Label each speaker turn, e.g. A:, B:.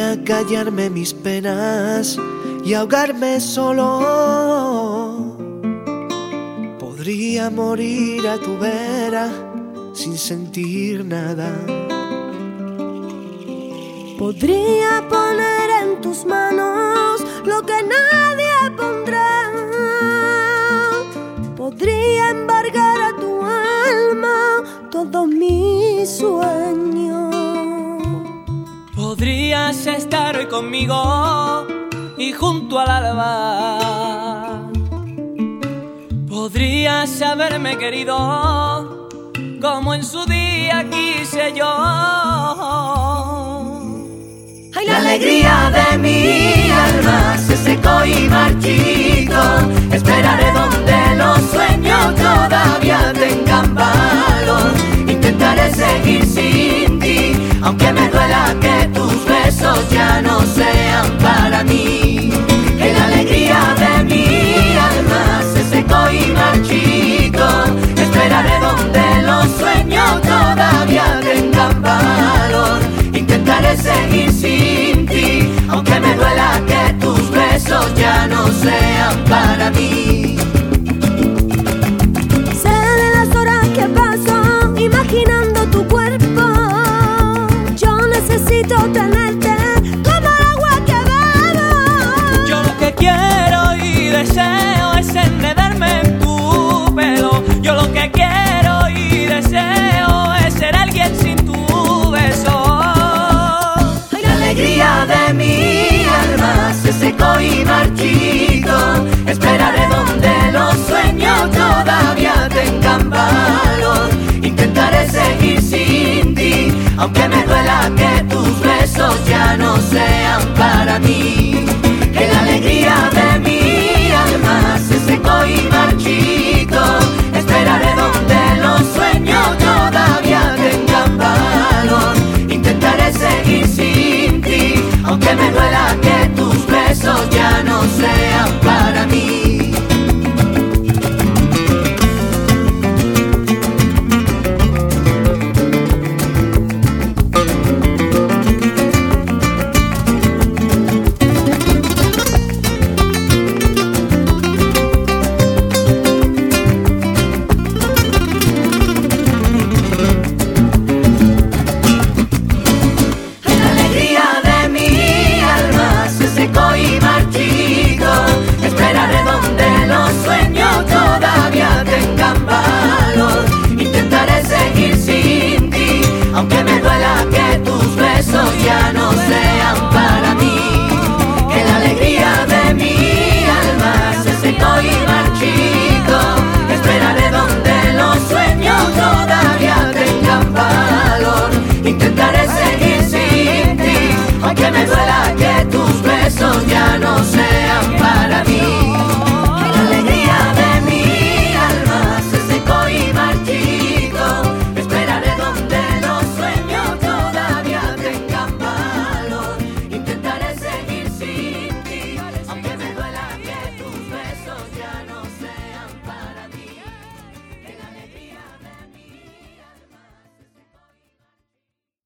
A: Podría callarme mis penas y ahogarme solo. Podría morir a tu vera sin sentir nada.
B: Podría poner en tus manos lo que nadie pondrá. Podría embargar a tu alma todos mis sueños.
C: Podrías estar hoy conmigo y junto al alba. Podrías haberme querido como en su día quise yo.
D: Ay, la alegría de mi alma se secó y marchito. Esperaré donde los sueños todavía tengan valor. Intentaré seguir sin ti, aunque me duela que tus besos ya no sean para mí. Que la alegría de mi alma se secó y marchito. Esperaré donde los sueños todavía tengan valor. Intentaré seguir sin ti, aunque me duela que tus besos ya no sean para mí.
B: Sé de las horas que paso imaginando tu cuerpo. Yo necesito tenerte como el agua que bebo.
C: Yo lo que quiero y deseo es enredarme en tu pelo. Yo lo que quiero y deseo es ser alguien sin tu beso.
D: La alegría de mi alma se secó y marchito. Esperaré donde los sueños todavía tengan valor. Intentaré seguir sin ti, aunque me duela que tus besos ya no sean para mí. Que la alegría de mi alma se secó y marchito. Esperaré donde los sueños todavía tengan valor. Intentaré seguir sin ti, aunque me duela que tus besos ya no sean para mí.